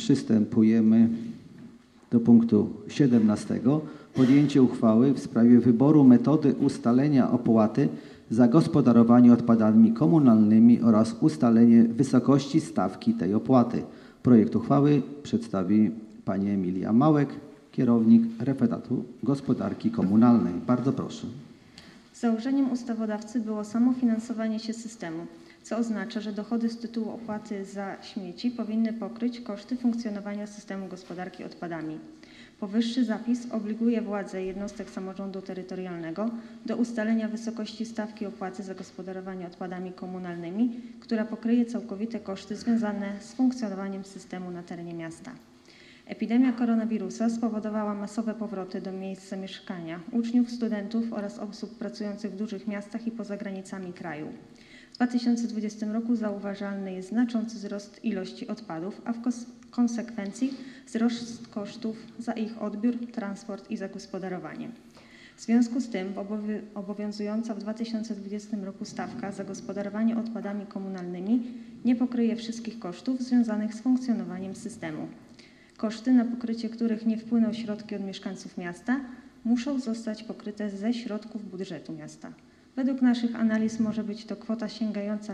Przystępujemy do punktu 17. Podjęcie uchwały w sprawie wyboru metody ustalenia opłaty za gospodarowanie odpadami komunalnymi oraz ustalenie wysokości stawki tej opłaty. Projekt uchwały przedstawi pani Emilia Małek, kierownik referatu gospodarki komunalnej. Bardzo proszę. Założeniem ustawodawcy było samofinansowanie się systemu, co oznacza, że dochody z tytułu opłaty za śmieci powinny pokryć koszty funkcjonowania systemu gospodarki odpadami. Powyższy zapis obliguje władze jednostek samorządu terytorialnego do ustalenia wysokości stawki opłaty za gospodarowanie odpadami komunalnymi, która pokryje całkowite koszty związane z funkcjonowaniem systemu na terenie miasta. Epidemia koronawirusa spowodowała masowe powroty do miejsc zamieszkania uczniów, studentów oraz osób pracujących w dużych miastach i poza granicami kraju. W 2020 roku zauważalny jest znaczący wzrost ilości odpadów, a w konsekwencji wzrost kosztów za ich odbiór, transport i zagospodarowanie. W związku z tym obowiązująca w 2020 roku stawka za gospodarowanie odpadami komunalnymi nie pokryje wszystkich kosztów związanych z funkcjonowaniem systemu. Koszty, na pokrycie których nie wpłyną środki od mieszkańców miasta, muszą zostać pokryte ze środków budżetu miasta. Według naszych analiz może być to kwota sięgająca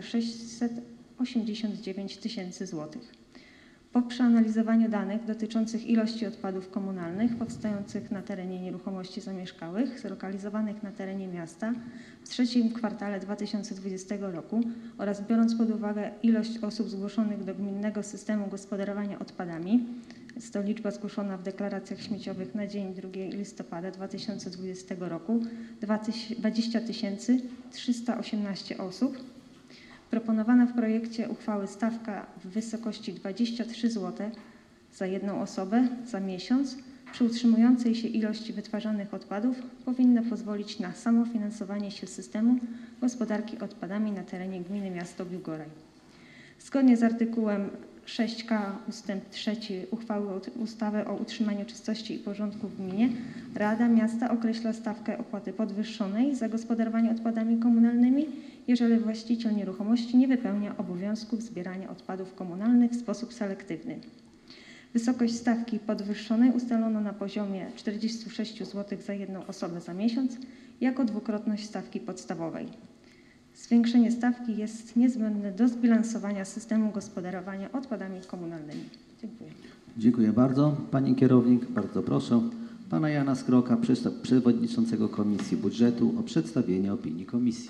689 tysięcy złotych. Po przeanalizowaniu danych dotyczących ilości odpadów komunalnych powstających na terenie nieruchomości zamieszkałych zlokalizowanych na terenie miasta w trzecim kwartale 2020 roku oraz biorąc pod uwagę ilość osób zgłoszonych do gminnego systemu gospodarowania odpadami, jest to liczba zgłoszona w deklaracjach śmieciowych na dzień 2 listopada 2020 roku, 20 318 osób. Proponowana w projekcie uchwały stawka w wysokości 23 zł za jedną osobę za miesiąc przy utrzymującej się ilości wytwarzanych odpadów powinna pozwolić na samofinansowanie się systemu gospodarki odpadami na terenie gminy miasto Biłgoraj. Zgodnie z artykułem 6k ustęp 3 uchwały ustawy o utrzymaniu czystości i porządku w gminie Rada Miasta określa stawkę opłaty podwyższonej za gospodarowanie odpadami komunalnymi, jeżeli właściciel nieruchomości nie wypełnia obowiązków zbierania odpadów komunalnych w sposób selektywny. Wysokość stawki podwyższonej ustalono na poziomie 46 zł za jedną osobę za miesiąc jako dwukrotność stawki podstawowej. Zwiększenie stawki jest niezbędne do zbilansowania systemu gospodarowania odpadami komunalnymi. Dziękuję. Dziękuję bardzo. Pani kierownik, bardzo proszę pana Jana Skroka, przewodniczącego Komisji Budżetu o przedstawienie opinii komisji.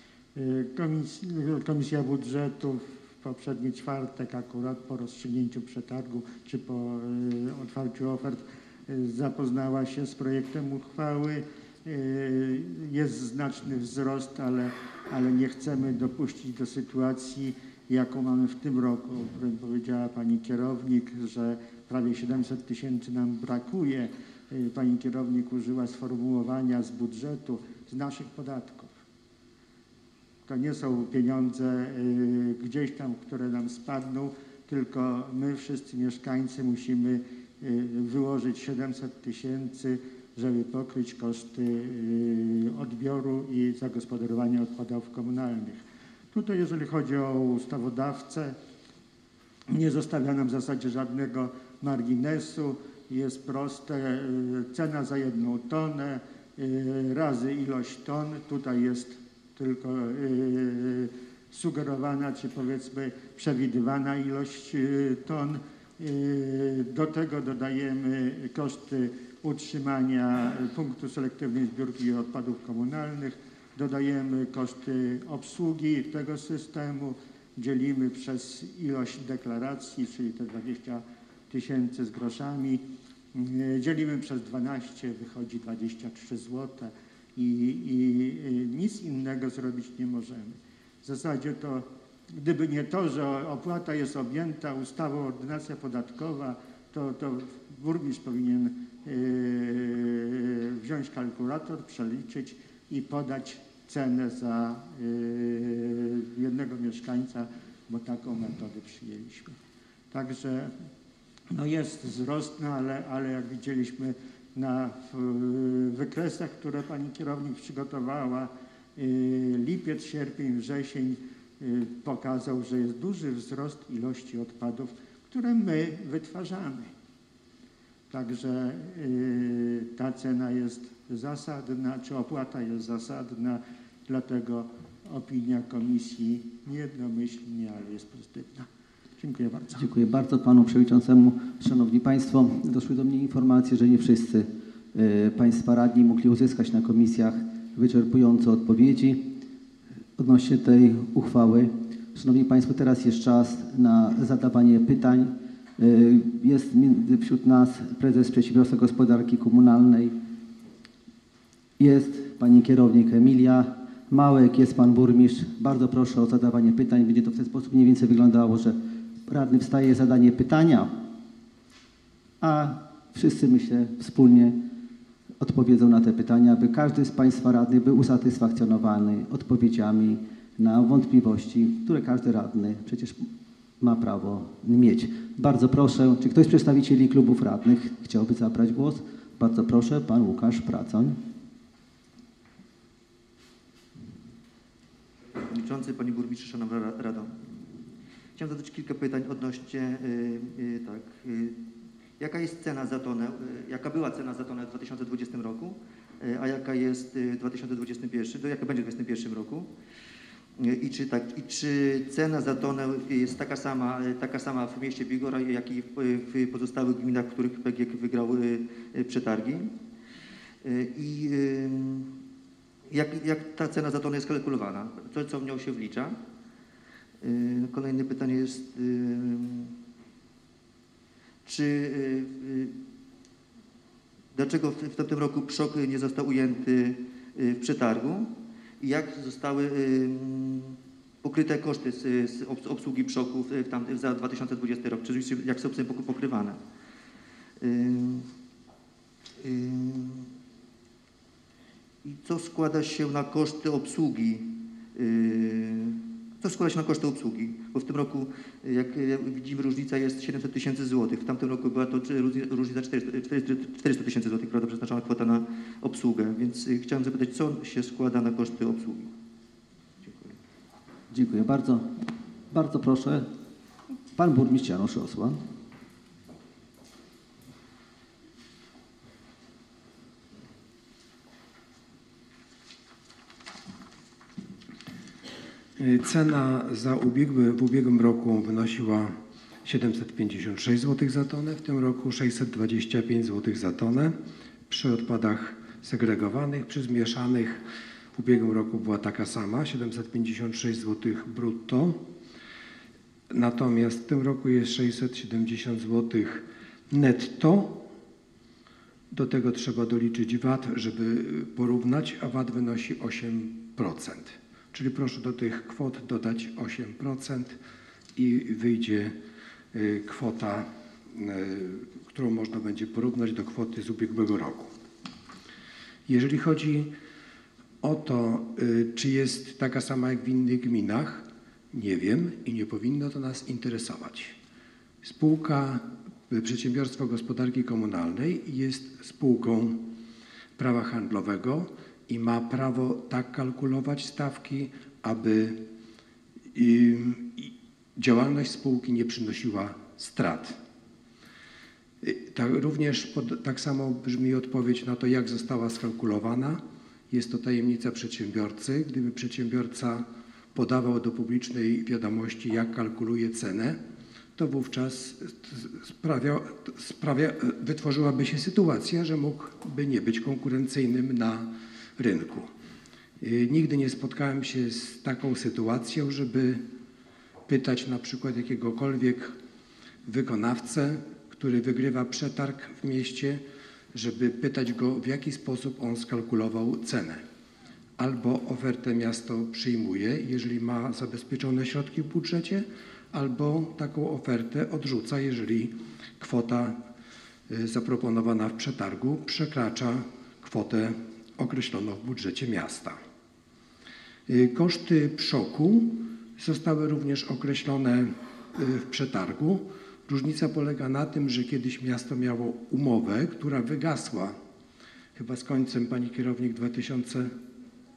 Komisja Budżetu w poprzedni czwartek, akurat po rozstrzygnięciu przetargu czy po otwarciu ofert, zapoznała się z projektem uchwały. Jest znaczny wzrost, ale nie chcemy dopuścić do sytuacji, jaką mamy w tym roku, o którym powiedziała pani kierownik, że prawie 700 tysięcy nam brakuje. Pani kierownik użyła sformułowania z budżetu, z naszych podatków. To nie są pieniądze gdzieś tam, które nam spadną, tylko my wszyscy mieszkańcy musimy wyłożyć 700 tysięcy, żeby pokryć koszty odbioru i zagospodarowania odpadów komunalnych. Tutaj, jeżeli chodzi o ustawodawcę, nie zostawia nam w zasadzie żadnego marginesu. Jest proste, cena za jedną tonę razy ilość ton. Tutaj jest tylko sugerowana, czy powiedzmy przewidywana ilość ton. Do tego dodajemy koszty utrzymania punktu selektywnej zbiórki odpadów komunalnych, dodajemy koszty obsługi tego systemu, dzielimy przez ilość deklaracji, czyli te 20 tysięcy z groszami, dzielimy przez 12, wychodzi 23 zł i nic innego zrobić nie możemy. W zasadzie to, gdyby nie to, że opłata jest objęta ustawą ordynacja podatkowa, to burmistrz powinien wziąć kalkulator, przeliczyć i podać cenę za jednego mieszkańca, bo taką metodę przyjęliśmy. Także no jest wzrost, no ale jak widzieliśmy na wykresach, które pani kierownik przygotowała, lipiec, sierpień, wrzesień pokazał, że jest duży wzrost ilości odpadów, które my wytwarzamy. Także ta cena jest zasadna, czy opłata jest zasadna, dlatego opinia komisji nie jednomyślnie, ale jest pozytywna. Dziękuję bardzo. Dziękuję bardzo panu przewodniczącemu. Szanowni Państwo, doszły do mnie informacje, że nie wszyscy Państwa radni mogli uzyskać na komisjach wyczerpujące odpowiedzi odnośnie tej uchwały. Szanowni Państwo, teraz jest czas na zadawanie pytań. Jest wśród nas prezes Przedsiębiorstwa Gospodarki Komunalnej, jest pani kierownik Emilia Małek, jest pan burmistrz. Bardzo proszę o zadawanie pytań. Będzie to w ten sposób mniej więcej wyglądało, że radny wstaje, zadanie pytania, a wszyscy, myślę, wspólnie odpowiedzą na te pytania, by każdy z Państwa radnych był usatysfakcjonowany odpowiedziami na wątpliwości, które każdy radny przecież ma prawo mieć. Bardzo proszę, czy ktoś z przedstawicieli klubów radnych chciałby zabrać głos? Bardzo proszę, pan Łukasz Pracoń. Panie Przewodniczący, Panie Burmistrzu, Szanowna Rado. Chciałem zadać kilka pytań odnośnie jaka jest cena za tonę, jaka była cena za tonę w 2020 roku, a jaka jest w 2021, jaka będzie w 2021 roku? I czy cena za tonę jest taka sama w mieście Bigora, jak i w pozostałych gminach, w których PGK wygrał przetargi? I jak ta cena za tonę jest kalkulowana? Co w nią się wlicza? Kolejne pytanie jest, dlaczego w tamtym roku PSZOK nie został ujęty w przetargu i jak zostały pokryte koszty z obsługi PSZOK-ów za 2020 rok, czy jak są pokrywane? I co składa się na koszty obsługi? Co składa się na koszty obsługi? Bo w tym roku, jak widzimy, różnica jest 700 tysięcy złotych. W tamtym roku była to różnica 400 tysięcy złotych, prawda, przeznaczona kwota na obsługę. Więc chciałem zapytać, co się składa na koszty obsługi? Dziękuję. Dziękuję bardzo. Bardzo proszę, pan burmistrz Janusz Osła. Cena w ubiegłym roku wynosiła 756 zł za tonę, w tym roku 625 zł za tonę. Przy odpadach segregowanych, przy zmieszanych w ubiegłym roku była taka sama, 756 zł brutto. Natomiast w tym roku jest 670 zł netto. Do tego trzeba doliczyć VAT, żeby porównać, a VAT wynosi 8%. Czyli proszę do tych kwot dodać 8% i wyjdzie kwota, którą można będzie porównać do kwoty z ubiegłego roku. Jeżeli chodzi o to, czy jest taka sama jak w innych gminach, nie wiem i nie powinno to nas interesować. Spółka Przedsiębiorstwo Gospodarki Komunalnej jest spółką prawa handlowego i ma prawo tak kalkulować stawki, aby działalność spółki nie przynosiła strat. Tak samo brzmi odpowiedź na to, jak została skalkulowana. Jest to tajemnica przedsiębiorcy. Gdyby przedsiębiorca podawał do wiadomości, jak kalkuluje cenę, to wówczas wytworzyłaby się sytuacja, że mógłby nie być konkurencyjnym na rynku. Nigdy nie spotkałem się z taką sytuacją, żeby pytać na przykład jakiegokolwiek wykonawcę, który wygrywa przetarg w mieście, żeby pytać go, w jaki sposób on skalkulował cenę. Albo ofertę miasto przyjmuje, jeżeli ma zabezpieczone środki w budżecie, albo taką ofertę odrzuca, jeżeli kwota zaproponowana w przetargu przekracza kwotę określoną w budżecie miasta. Koszty PSZOK-u zostały również określone w przetargu. Różnica polega na tym, że kiedyś miasto miało umowę, która wygasła chyba z końcem, pani kierownik,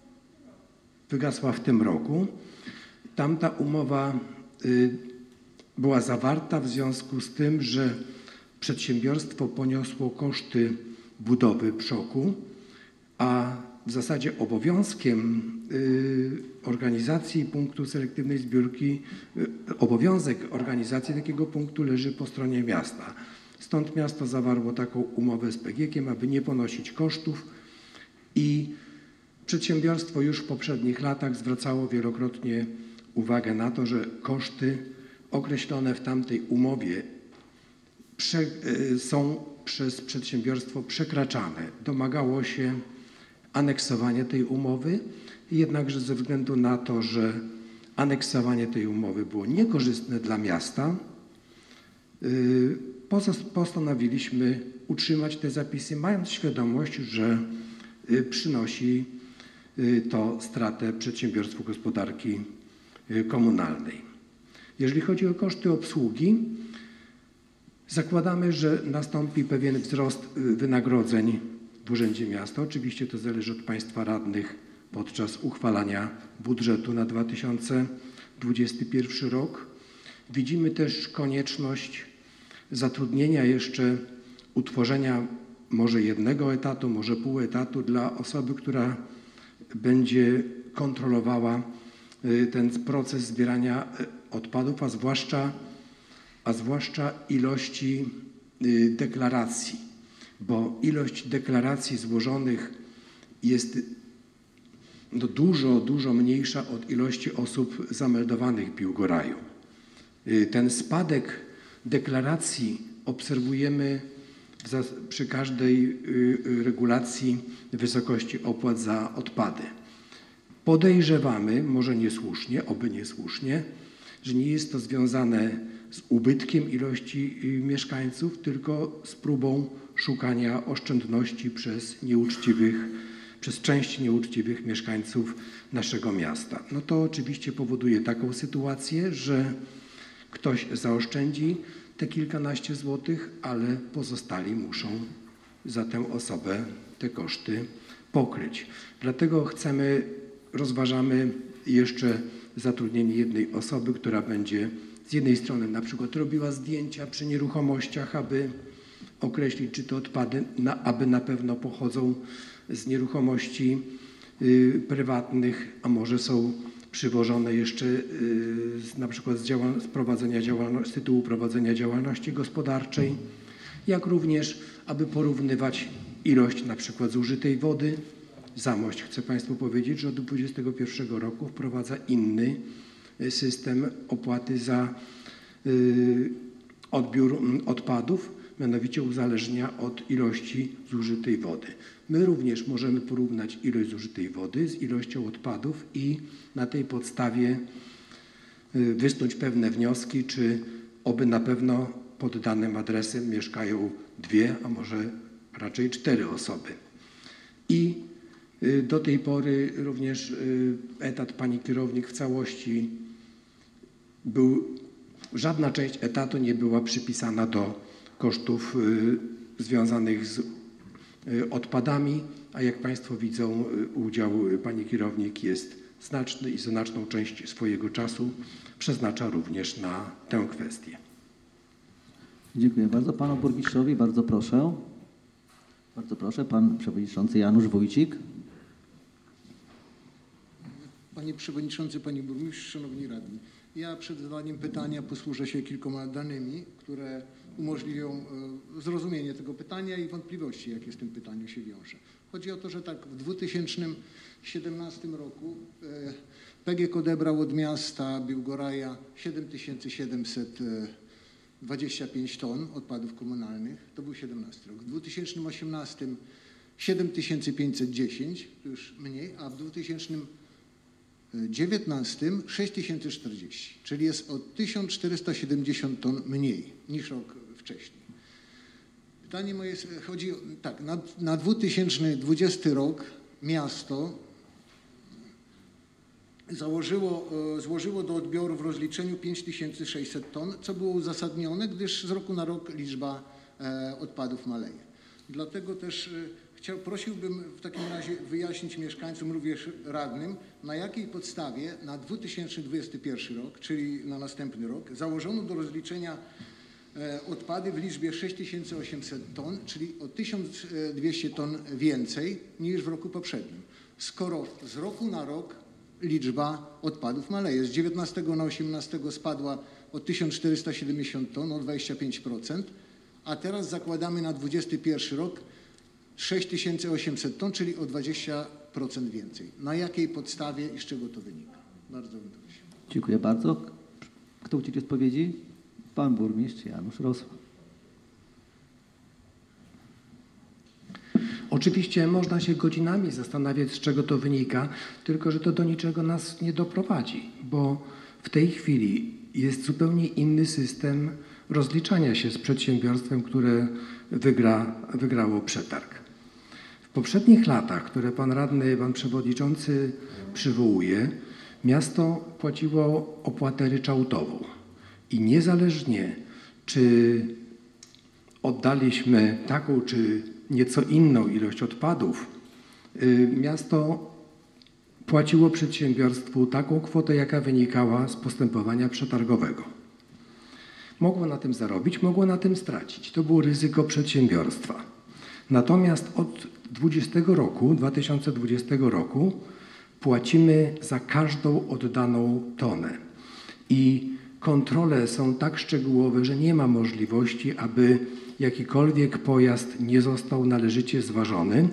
wygasła w tym roku. Tamta umowa była zawarta w związku z tym, że przedsiębiorstwo poniosło koszty budowy przoku, a w zasadzie obowiązkiem organizacji punktu selektywnej zbiórki, obowiązek organizacji takiego punktu leży po stronie miasta. Stąd miasto zawarło taką umowę z PGK-iem, aby nie ponosić kosztów i przedsiębiorstwo już w poprzednich latach zwracało wielokrotnie uwagę na to, że koszty określone w tamtej umowie są przez przedsiębiorstwo przekraczane. Domagało się aneksowania tej umowy, jednakże ze względu na to, że aneksowanie tej umowy było niekorzystne dla miasta, postanowiliśmy utrzymać te zapisy, mając świadomość, że przynosi to stratę przedsiębiorstwu gospodarki komunalnej. Jeżeli chodzi o koszty obsługi, zakładamy, że nastąpi pewien wzrost wynagrodzeń w Urzędzie Miasta. Oczywiście to zależy od Państwa radnych podczas uchwalania budżetu na 2021 rok. Widzimy też konieczność zatrudnienia jeszcze, utworzenia może jednego etatu, może pół etatu dla osoby, która będzie kontrolowała ten proces zbierania odpadów, a zwłaszcza ilości deklaracji, bo ilość deklaracji złożonych jest dużo mniejsza od ilości osób zameldowanych w Biłgoraju. Ten spadek deklaracji obserwujemy przy każdej regulacji wysokości opłat za odpady. Podejrzewamy, może niesłusznie, oby niesłusznie, że nie jest to związane z ubytkiem ilości mieszkańców, tylko z próbą szukania oszczędności przez część nieuczciwych mieszkańców naszego miasta. No to oczywiście powoduje taką sytuację, że ktoś zaoszczędzi te kilkanaście złotych, ale pozostali muszą za tę osobę te koszty pokryć. Dlatego rozważamy jeszcze zatrudnienie jednej osoby, która będzie z jednej strony na przykład robiła zdjęcia przy nieruchomościach, aby określić, czy te odpady aby na pewno pochodzą z nieruchomości prywatnych, a może są przywożone jeszcze na przykład z tytułu prowadzenia działalności gospodarczej, jak również, aby porównywać ilość na przykład zużytej wody. Zamość, chcę Państwu powiedzieć, że od 2021 roku wprowadza inny system opłaty za odbiór odpadów, mianowicie uzależnia od ilości zużytej wody. My również możemy porównać ilość zużytej wody z ilością odpadów i na tej podstawie wysnuć pewne wnioski, czy oby na pewno pod danym adresem mieszkają 2, a może raczej 4 osoby. I do tej pory również etat pani kierownik w całości żadna część etatu nie była przypisana do kosztów związanych z odpadami, a jak Państwo widzą, udział pani kierownik jest znaczny i znaczną część swojego czasu przeznacza również na tę kwestię. Dziękuję bardzo panu burmistrzowi. Bardzo proszę. Bardzo proszę, pan przewodniczący Janusz Wójcik. Panie Przewodniczący, Panie Burmistrzu, Szanowni Radni. Ja przed zadaniem pytania posłużę się kilkoma danymi, które umożliwią zrozumienie tego pytania i wątpliwości, jakie z tym pytaniem się wiąże. Chodzi o to, że tak w 2017 roku PGK odebrał od miasta Biłgoraja 7725 ton odpadów komunalnych. To był 17 rok. W 2018 7510, to już mniej, a w 2019 6040, czyli jest o 1470 ton mniej niż rok wcześniej. Pytanie moje jest, chodzi o, tak, na 2020 rok miasto złożyło do odbioru w rozliczeniu 5600 ton, co było uzasadnione, gdyż z roku na rok liczba odpadów maleje. Dlatego też Prosiłbym w takim razie wyjaśnić mieszkańcom, również radnym, na jakiej podstawie na 2021 rok, czyli na następny rok, założono do rozliczenia odpady w liczbie 6800 ton, czyli o 1200 ton więcej niż w roku poprzednim. Skoro z roku na rok liczba odpadów maleje. Z 19 na 18 spadła o 1470 ton, o 25%, a teraz zakładamy na 2021 rok 6800 ton, czyli o 20% więcej. Na jakiej podstawie i z czego to wynika? Bardzo bym prosił. Dziękuję bardzo. Kto udzieli odpowiedzi? Pan burmistrz Janusz Rosła. Oczywiście można się godzinami zastanawiać, z czego to wynika, tylko że to do niczego nas nie doprowadzi, bo w tej chwili jest zupełnie inny system rozliczania się z przedsiębiorstwem, które wygrało przetarg. W poprzednich latach, które pan radny, pan przewodniczący przywołuje, miasto płaciło opłatę ryczałtową i niezależnie czy oddaliśmy taką czy nieco inną ilość odpadów, miasto płaciło przedsiębiorstwu taką kwotę, jaka wynikała z postępowania przetargowego. Mogło na tym zarobić, mogło na tym stracić. To było ryzyko przedsiębiorstwa. Natomiast od 2020 roku płacimy za każdą oddaną tonę. I kontrole są tak szczegółowe, że nie ma możliwości, aby jakikolwiek pojazd nie został należycie zważony.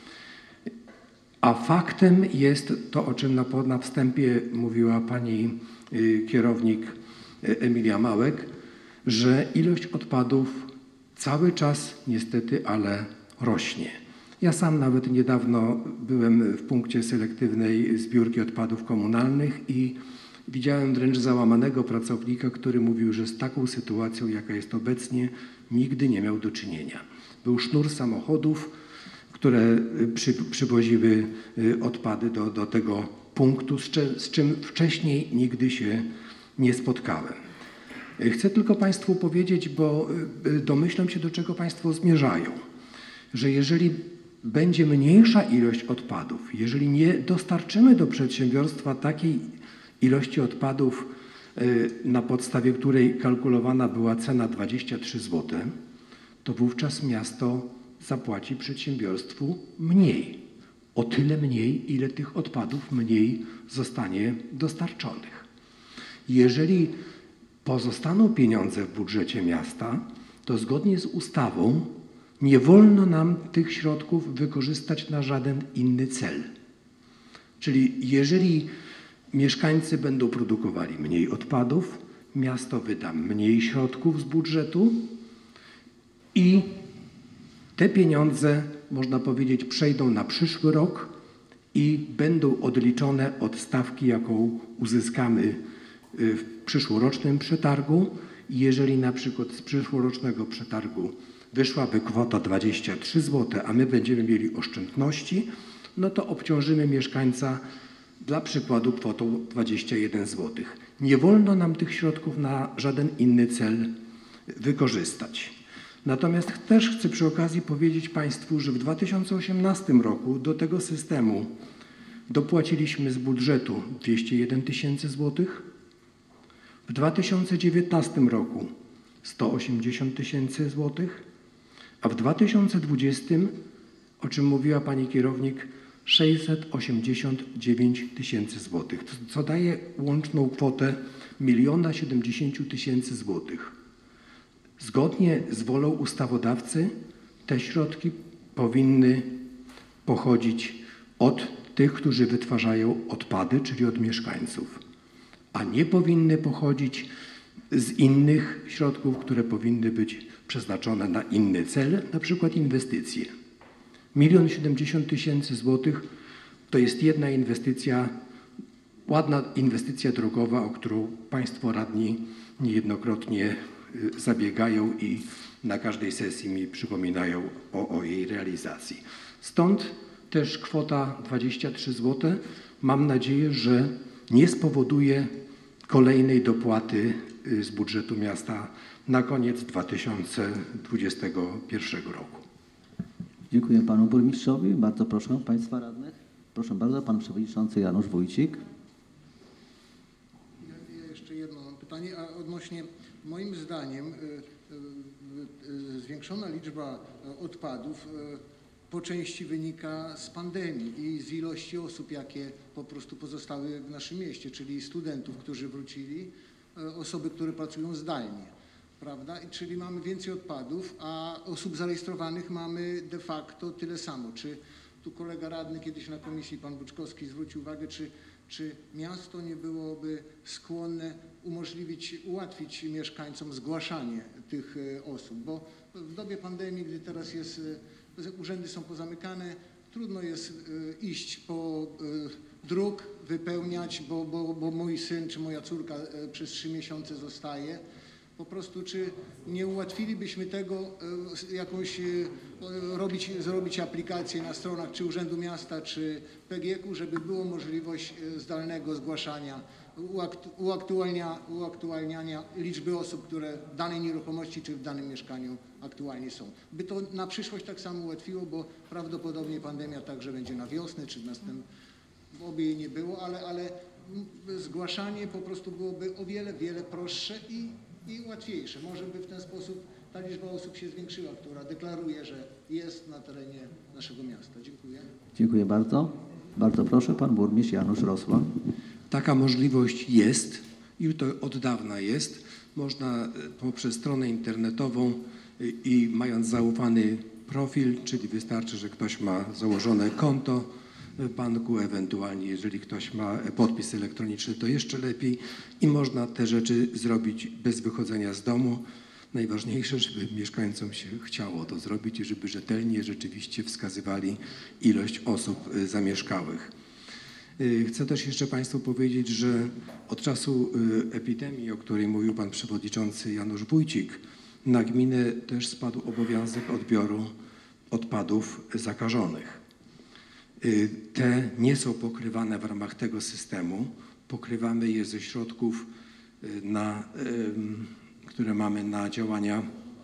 A faktem jest to, o czym na wstępie mówiła pani kierownik Emilia Małek, że ilość odpadów cały czas niestety, ale rośnie. Ja sam nawet niedawno byłem w punkcie selektywnej zbiórki odpadów komunalnych i widziałem wręcz załamanego pracownika, który mówił, że z taką sytuacją, jaka jest obecnie, nigdy nie miał do czynienia. Był sznur samochodów, które przywoziły odpady do tego punktu, z czym wcześniej nigdy się nie spotkałem. Chcę tylko Państwu powiedzieć, bo domyślam się, do czego Państwo zmierzają, że jeżeli będzie mniejsza ilość odpadów, jeżeli nie dostarczymy do przedsiębiorstwa takiej ilości odpadów, na podstawie której kalkulowana była cena 23 zł, to wówczas miasto zapłaci przedsiębiorstwu mniej. O tyle mniej, ile tych odpadów mniej zostanie dostarczonych. Jeżeli pozostaną pieniądze w budżecie miasta, to zgodnie z ustawą nie wolno nam tych środków wykorzystać na żaden inny cel. Czyli jeżeli mieszkańcy będą produkowali mniej odpadów, miasto wyda mniej środków z budżetu i te pieniądze, można powiedzieć, przejdą na przyszły rok i będą odliczone od stawki, jaką uzyskamy w przyszłorocznym przetargu. Jeżeli na przykład z przyszłorocznego przetargu wyszłaby kwota 23 zł, a my będziemy mieli oszczędności, no to obciążymy mieszkańca dla przykładu kwotą 21 zł. Nie wolno nam tych środków na żaden inny cel wykorzystać. Natomiast też chcę przy okazji powiedzieć Państwu, że w 2018 roku do tego systemu dopłaciliśmy z budżetu 201 tysięcy złotych, w 2019 roku 180 tysięcy złotych, a w 2020, o czym mówiła pani kierownik, 689 tysięcy złotych, co daje łączną kwotę 1 070 000 złotych. Zgodnie z wolą ustawodawcy te środki powinny pochodzić od tych, którzy wytwarzają odpady, czyli od mieszkańców, a nie powinny pochodzić z innych środków, które powinny być przeznaczone na inny cel, na przykład inwestycje. 1 070 000 złotych to jest jedna inwestycja, ładna inwestycja drogowa, o którą Państwo radni niejednokrotnie zabiegają i na każdej sesji mi przypominają o jej realizacji. Stąd też kwota 23 zł. Mam nadzieję, że nie spowoduje kolejnej dopłaty z budżetu miasta na koniec 2021 roku. Dziękuję panu burmistrzowi. Bardzo proszę państwa radnych. Proszę bardzo, pan przewodniczący Janusz Wójcik. Ja jeszcze jedno mam pytanie, a odnośnie, moim zdaniem, zwiększona liczba odpadów po części wynika z pandemii i z ilości osób, jakie po prostu pozostały w naszym mieście, czyli studentów, którzy wrócili, osoby, które pracują zdalnie, prawda? I czyli mamy więcej odpadów, a osób zarejestrowanych mamy de facto tyle samo. Czy tu kolega radny kiedyś na komisji, pan Buczkowski, zwrócił uwagę, czy miasto nie byłoby skłonne ułatwić mieszkańcom zgłaszanie tych osób, bo w dobie pandemii, gdy teraz urzędy są pozamykane, trudno jest iść po druk, wypełniać, bo mój syn czy moja córka przez 3 miesiące zostaje. Po prostu czy nie ułatwilibyśmy tego zrobić aplikację na stronach czy Urzędu Miasta, czy PGK-u, żeby była możliwość zdalnego zgłaszania, uaktualniania liczby osób, które w danej nieruchomości czy w danym mieszkaniu aktualnie są. By to na przyszłość tak samo ułatwiło, bo prawdopodobnie pandemia także będzie na wiosnę czy w następnym, oby jej nie było, ale zgłaszanie po prostu byłoby o wiele prostsze i łatwiejsze. Może by w ten sposób ta liczba osób się zwiększyła, która deklaruje, że jest na terenie naszego miasta. Dziękuję. Dziękuję bardzo. Bardzo proszę, pan burmistrz Janusz Rosła. Taka możliwość jest i to od dawna jest. Można poprzez stronę internetową i mając zaufany profil, czyli wystarczy, że ktoś ma założone konto w banku, ewentualnie jeżeli ktoś ma podpis elektroniczny, to jeszcze lepiej i można te rzeczy zrobić bez wychodzenia z domu. Najważniejsze, żeby mieszkańcom się chciało to zrobić i żeby rzetelnie rzeczywiście wskazywali ilość osób zamieszkałych. Chcę też jeszcze państwu powiedzieć, że od czasu epidemii, o której mówił pan przewodniczący Janusz Wójcik, na gminę też spadł obowiązek odbioru odpadów zakażonych. Te nie są pokrywane w ramach tego systemu. Pokrywamy je ze środków, które mamy na działania,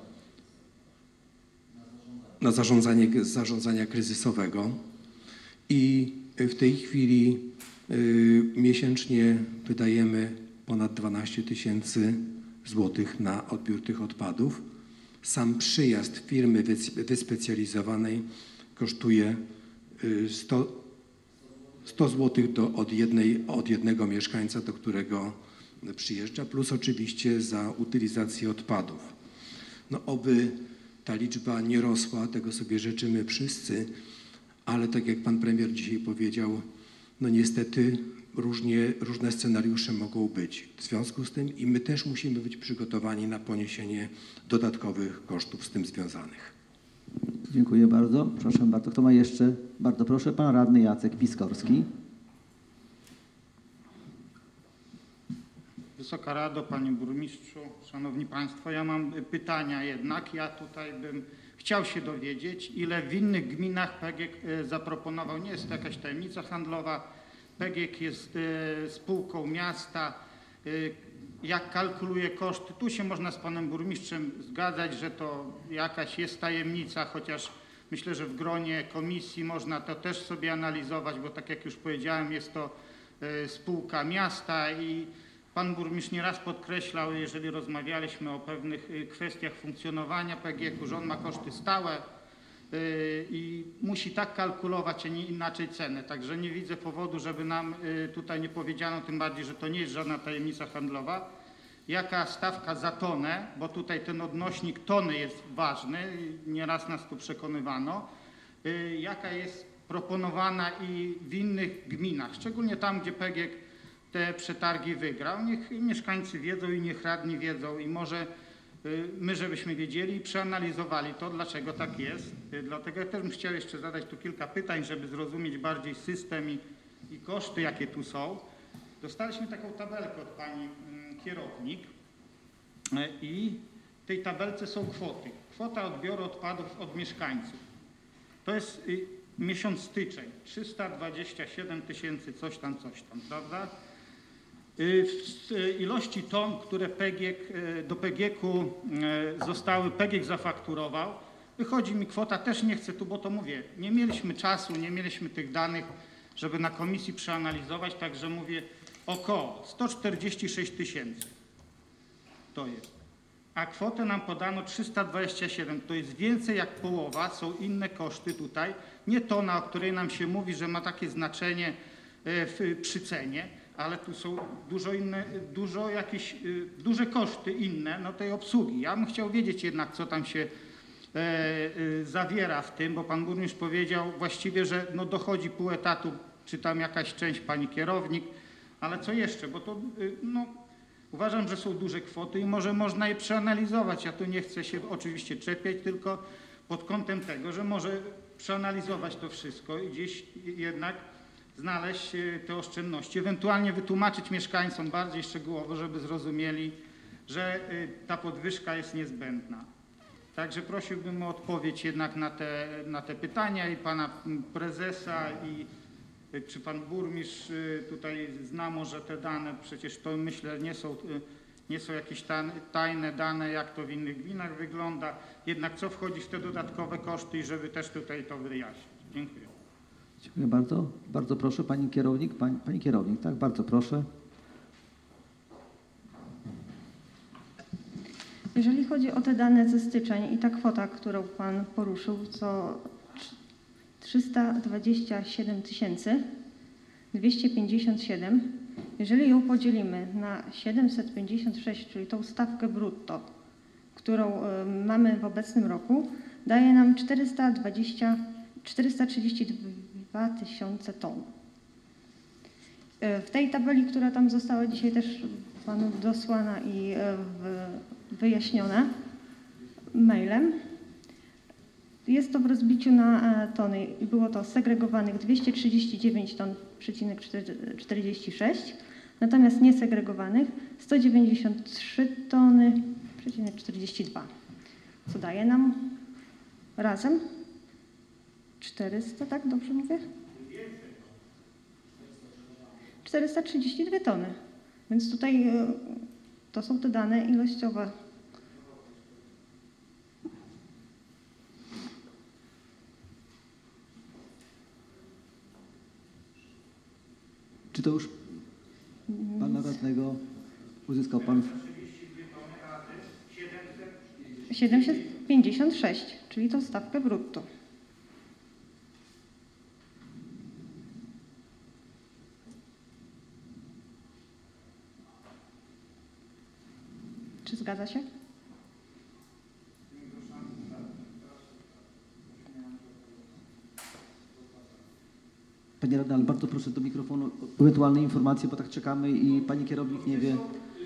na zarządzania kryzysowego i w tej chwili miesięcznie wydajemy ponad 12 000 złotych na odbiór tych odpadów. Sam przyjazd firmy wyspecjalizowanej kosztuje 100 zł od jednego mieszkańca, do którego przyjeżdża, plus oczywiście za utylizację odpadów. No oby ta liczba nie rosła, tego sobie życzymy wszyscy, ale tak jak pan premier dzisiaj powiedział, no niestety różne scenariusze mogą być. W związku z tym i my też musimy być przygotowani na poniesienie dodatkowych kosztów z tym związanych. Dziękuję bardzo. Proszę bardzo. Kto ma jeszcze? Bardzo proszę, pan radny Jacek Piskorski. Wysoka Rado, panie burmistrzu, szanowni państwo, ja mam pytania jednak. Ja tutaj bym chciał się dowiedzieć, ile w innych gminach PGK zaproponował, nie jest to jakaś tajemnica handlowa, PGK jest spółką miasta, jak kalkuluje koszty. Tu się można z panem burmistrzem zgadzać, że to jakaś jest tajemnica, chociaż myślę, że w gronie komisji można to też sobie analizować, bo tak jak już powiedziałem, jest to spółka miasta i pan burmistrz nieraz podkreślał, jeżeli rozmawialiśmy o pewnych kwestiach funkcjonowania PGK-u, że on ma koszty stałe i musi tak kalkulować, a nie inaczej cenę. Także nie widzę powodu, żeby nam tutaj nie powiedziano, tym bardziej, że to nie jest żadna tajemnica handlowa, jaka stawka za tonę, bo tutaj ten odnośnik tony jest ważny, nieraz nas tu przekonywano, jaka jest proponowana i w innych gminach, szczególnie tam, gdzie PGK te przetargi wygrał. Niech mieszkańcy wiedzą i niech radni wiedzą i może my, żebyśmy wiedzieli i przeanalizowali to, dlaczego tak jest. Dlatego ja też bym chciał jeszcze zadać tu kilka pytań, żeby zrozumieć bardziej system i koszty, jakie tu są. Dostaliśmy taką tabelkę od pani kierownik i w tej tabelce są kwoty. Kwota odbioru odpadów od mieszkańców. To jest miesiąc styczeń, 327 000 coś tam, prawda? W ilości ton, które do PGK-u zostały, PGK zafakturował, Wychodzi mi kwota, też nie chcę tu, bo to mówię, nie mieliśmy czasu, nie mieliśmy tych danych, żeby na komisji przeanalizować, także mówię około 146 000 to jest. A kwotę nam podano 327, to jest więcej jak połowa, są inne koszty tutaj, nie tona, o której nam się mówi, że ma takie znaczenie przy cenie, ale tu są duże koszty inne no tej obsługi. Ja bym chciał wiedzieć jednak, co tam się zawiera w tym, bo pan burmistrz powiedział właściwie, że no dochodzi pół etatu, czy tam jakaś część pani kierownik, ale co jeszcze, bo to no, uważam, że są duże kwoty i może można je przeanalizować. Ja tu nie chcę się oczywiście czepiać, tylko pod kątem tego, że może przeanalizować to wszystko i gdzieś jednak znaleźć te oszczędności, ewentualnie wytłumaczyć mieszkańcom bardziej szczegółowo, żeby zrozumieli, że ta podwyżka jest niezbędna. Także prosiłbym o odpowiedź jednak na te pytania i pana prezesa i czy pan burmistrz tutaj zna może te dane, przecież to myślę nie są jakieś tajne dane, jak to w innych gminach wygląda, jednak co wchodzi w te dodatkowe koszty i żeby też tutaj to wyjaśnić. Dziękuję. Dziękuję bardzo. Bardzo proszę, pani kierownik. Pani kierownik, tak, bardzo proszę. Jeżeli chodzi o te dane ze styczeń i ta kwota, którą pan poruszył, to 327 257, jeżeli ją podzielimy na 756, czyli tą stawkę brutto, którą mamy w obecnym roku, daje nam 432 000 ton. W tej tabeli, która tam została dzisiaj też panu dosłana i wyjaśniona mailem, jest to w rozbiciu na tony i było to segregowanych 239 ton,46, natomiast niesegregowanych 193 tony,42, co daje nam razem 400, tak dobrze mówię? 432 tony, więc tutaj to są te dane ilościowe. Czy to już pana radnego uzyskał pan? 756, czyli tą stawkę brutto. Czy zgadza się? Panie radny, ale bardzo proszę do mikrofonu ewentualne informacje, bo tak czekamy i pani kierownik nie wie.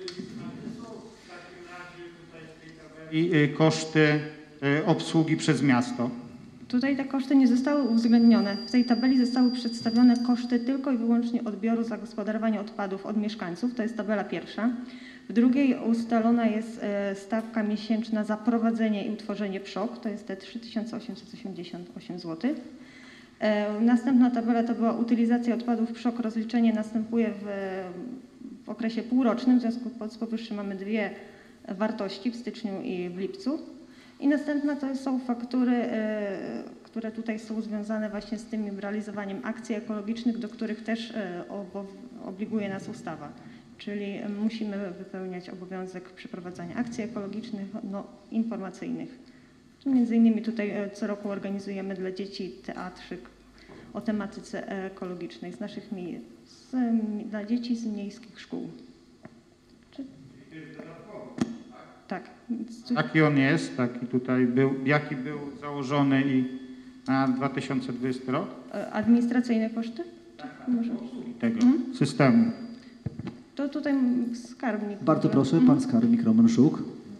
I koszty obsługi przez miasto. Tutaj te koszty nie zostały uwzględnione. W tej tabeli zostały przedstawione koszty tylko i wyłącznie odbioru zagospodarowania odpadów od mieszkańców. To jest tabela pierwsza. W drugiej ustalona jest stawka miesięczna za prowadzenie i utworzenie PSZOK. To jest te 3888 zł. Następna tabela to była utylizacja odpadów PSZOK. Rozliczenie następuje w okresie półrocznym. W związku z powyższym mamy dwie wartości w styczniu i w lipcu. I następna to są faktury, które tutaj są związane właśnie z tym realizowaniem akcji ekologicznych, do których też obliguje nas ustawa. Czyli musimy wypełniać obowiązek przeprowadzania akcji ekologicznych, informacyjnych. Między innymi tutaj co roku organizujemy dla dzieci teatrzyk o tematyce ekologicznej z naszych dla dzieci z miejskich szkół. Tak. Taki on jest, taki tutaj był, jaki był założony i na 2020 rok? Administracyjne koszty? Może? Tego systemu. To tutaj skarbnik. Bardzo proszę, pan skarbnik Roman Szuk.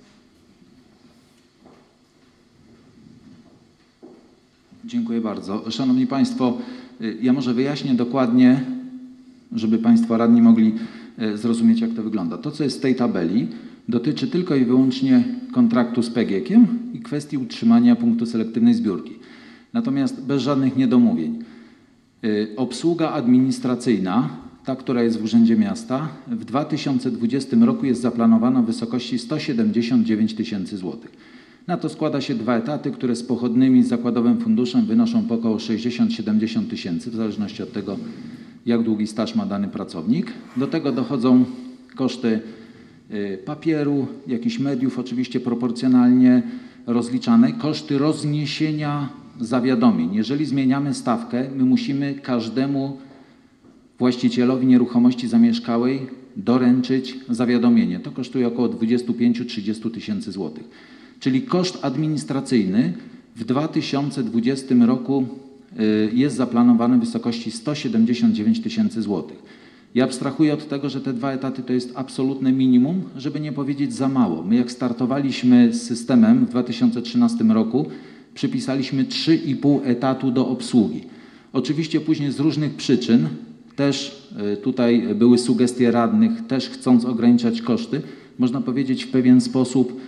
Dziękuję bardzo. Szanowni Państwo, ja może wyjaśnię dokładnie, żeby Państwo radni mogli zrozumieć, jak to wygląda. To, co jest w tej tabeli, dotyczy tylko i wyłącznie kontraktu z PGK-iem i kwestii utrzymania punktu selektywnej zbiórki. Natomiast bez żadnych niedomówień. Obsługa administracyjna, ta, która jest w Urzędzie Miasta, w 2020 roku jest zaplanowana w wysokości 179 000 złotych. Na to składa się 2 etaty, które z pochodnymi, z zakładowym funduszem wynoszą po około 60-70 tysięcy, w zależności od tego, jak długi staż ma dany pracownik. Do tego dochodzą koszty papieru, jakichś mediów, oczywiście proporcjonalnie rozliczane, koszty rozniesienia zawiadomień. Jeżeli zmieniamy stawkę, my musimy każdemu właścicielowi nieruchomości zamieszkałej doręczyć zawiadomienie. To kosztuje około 25-30 tysięcy złotych. Czyli koszt administracyjny w 2020 roku jest zaplanowany w wysokości 179 tysięcy złotych. Ja abstrahuję od tego, że te 2 etaty to jest absolutne minimum, żeby nie powiedzieć za mało. My jak startowaliśmy z systemem w 2013 roku, przypisaliśmy 3,5 etatu do obsługi. Oczywiście później z różnych przyczyn, też tutaj były sugestie radnych, też chcąc ograniczać koszty, można powiedzieć w pewien sposób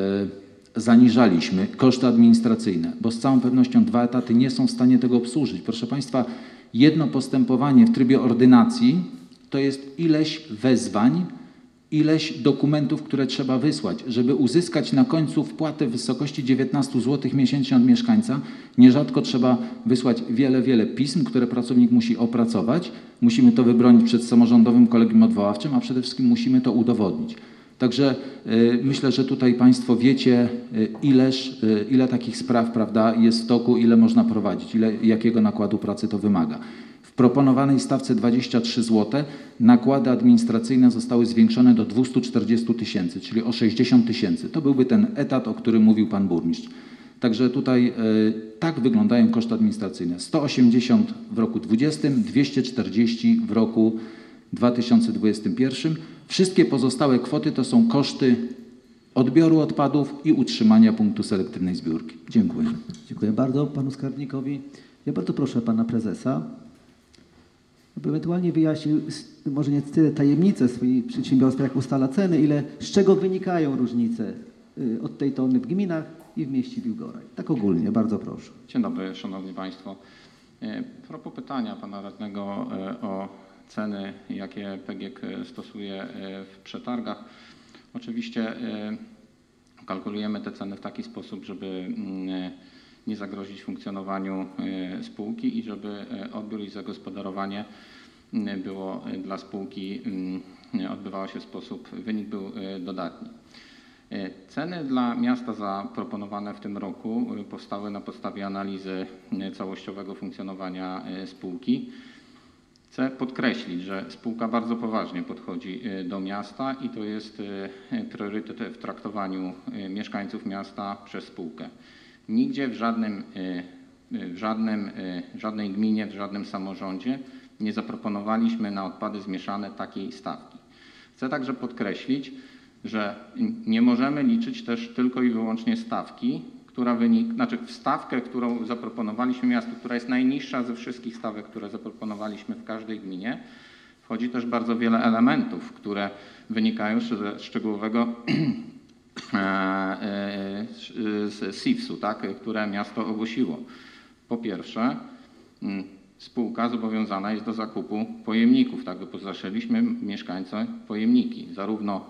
zaniżaliśmy koszty administracyjne, bo z całą pewnością 2 etaty nie są w stanie tego obsłużyć. Proszę Państwa, jedno postępowanie w trybie ordynacji to jest ileś wezwań, ileś dokumentów, które trzeba wysłać. Żeby uzyskać na końcu wpłatę w wysokości 19 zł miesięcznie od mieszkańca, nierzadko trzeba wysłać wiele pism, które pracownik musi opracować. Musimy to wybronić przed samorządowym kolegium odwoławczym, a przede wszystkim musimy to udowodnić. Także myślę, że tutaj Państwo wiecie, ile takich spraw, prawda, jest w toku, ile można prowadzić, jakiego nakładu pracy to wymaga. W proponowanej stawce 23 zł nakłady administracyjne zostały zwiększone do 240 tysięcy, czyli o 60 tysięcy. To byłby ten etat, o którym mówił Pan Burmistrz. Także tutaj tak wyglądają koszty administracyjne. 180 w roku 2020, 240 w roku 2021. Wszystkie pozostałe kwoty to są koszty odbioru odpadów i utrzymania punktu selektywnej zbiórki. Dziękuję. Dziękuję bardzo panu skarbnikowi. Ja bardzo proszę pana prezesa, aby ewentualnie wyjaśnił, może nie tyle tajemnicę swoich przedsiębiorstwa, jak ustala ceny, z czego wynikają różnice od tej tony w gminach i w mieście Biłgoraj. Tak ogólnie, bardzo proszę. Dzień dobry, Szanowni Państwo. A propos pytania pana radnego o ceny, jakie PGK stosuje w przetargach. Oczywiście kalkulujemy te ceny w taki sposób, żeby nie zagrozić funkcjonowaniu spółki i żeby odbiór i zagospodarowanie było dla spółki, odbywało się w sposób, wynik był dodatni. Ceny dla miasta zaproponowane w tym roku powstały na podstawie analizy całościowego funkcjonowania spółki. Chcę podkreślić, że spółka bardzo poważnie podchodzi do miasta i to jest priorytet w traktowaniu mieszkańców miasta przez spółkę. Nigdzie w żadnej gminie, w żadnym samorządzie nie zaproponowaliśmy na odpady zmieszane takiej stawki. Chcę także podkreślić, że nie możemy liczyć też tylko i wyłącznie stawki, stawkę, którą zaproponowaliśmy miastu, która jest najniższa ze wszystkich stawek, które zaproponowaliśmy w każdej gminie. Wchodzi też bardzo wiele elementów, które wynikają z szczegółowego z SIFS-u, tak, które miasto ogłosiło. Po pierwsze, spółka zobowiązana jest do zakupu pojemników, tak wyposażyliśmy mieszkańcom pojemniki, zarówno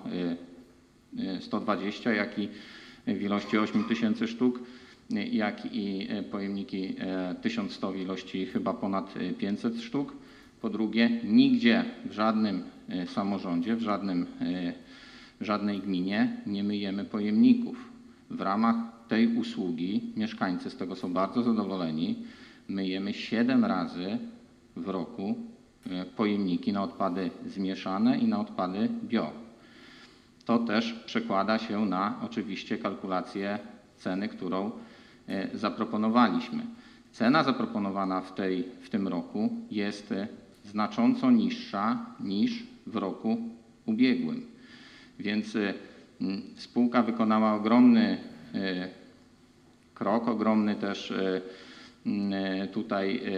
120, jak i w ilości 8 tysięcy sztuk, jak i pojemniki 1100 w ilości chyba ponad 500 sztuk. Po drugie, nigdzie w żadnym samorządzie, w żadnej gminie nie myjemy pojemników. W ramach tej usługi mieszkańcy z tego są bardzo zadowoleni. Myjemy 7 razy w roku pojemniki na odpady zmieszane i na odpady bio. To też przekłada się na oczywiście kalkulację ceny, którą zaproponowaliśmy. Cena zaproponowana w tym roku jest znacząco niższa niż w roku ubiegłym. Więc spółka wykonała ogromny krok, ogromny też tutaj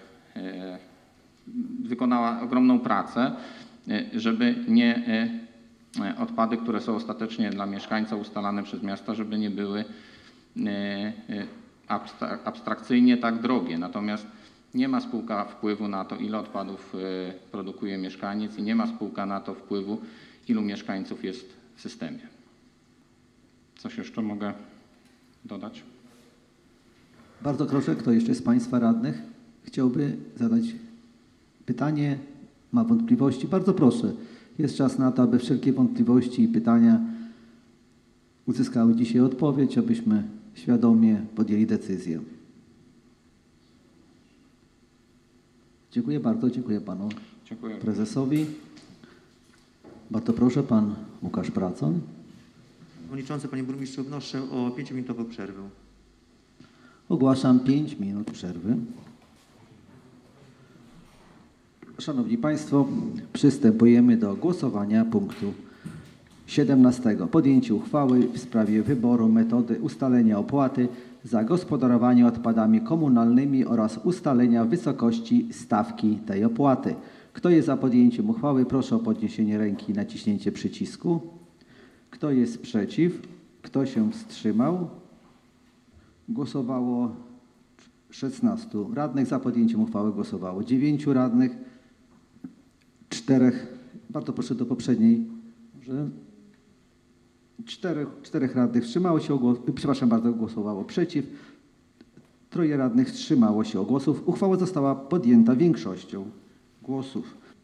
wykonała ogromną pracę, żeby odpady, które są ostatecznie dla mieszkańca ustalane przez miasta, żeby nie były abstrakcyjnie tak drogie. Natomiast nie ma spółka wpływu na to, ile odpadów produkuje mieszkaniec i nie ma spółka na to wpływu, ilu mieszkańców jest w systemie. Coś jeszcze mogę dodać. Bardzo proszę, kto jeszcze z Państwa radnych chciałby zadać pytanie, ma wątpliwości? Bardzo proszę. Jest czas na to, aby wszelkie wątpliwości i pytania uzyskały dzisiaj odpowiedź, abyśmy świadomie podjęli decyzję. Dziękuję bardzo, dziękuję Panu Dziękuję. Prezesowi. Bardzo proszę, Pan Łukasz Pracon. Przewodniczący, Panie Burmistrzu, wnoszę o 5-minutową przerwę. Ogłaszam 5 minut przerwy. Szanowni Państwo, przystępujemy do głosowania punktu 17. Podjęcie uchwały w sprawie wyboru metody ustalenia opłaty za gospodarowanie odpadami komunalnymi oraz ustalenia wysokości stawki tej opłaty. Kto jest za podjęciem uchwały? Proszę o podniesienie ręki i naciśnięcie przycisku. Kto jest przeciw? Kto się wstrzymał? Głosowało 16 radnych. Za podjęciem uchwały głosowało 9 radnych. 4, bardzo proszę do poprzedniej, może 4 radnych wstrzymało się głosowało przeciw. 3 radnych wstrzymało się od głosów. Uchwała została podjęta większością głosów.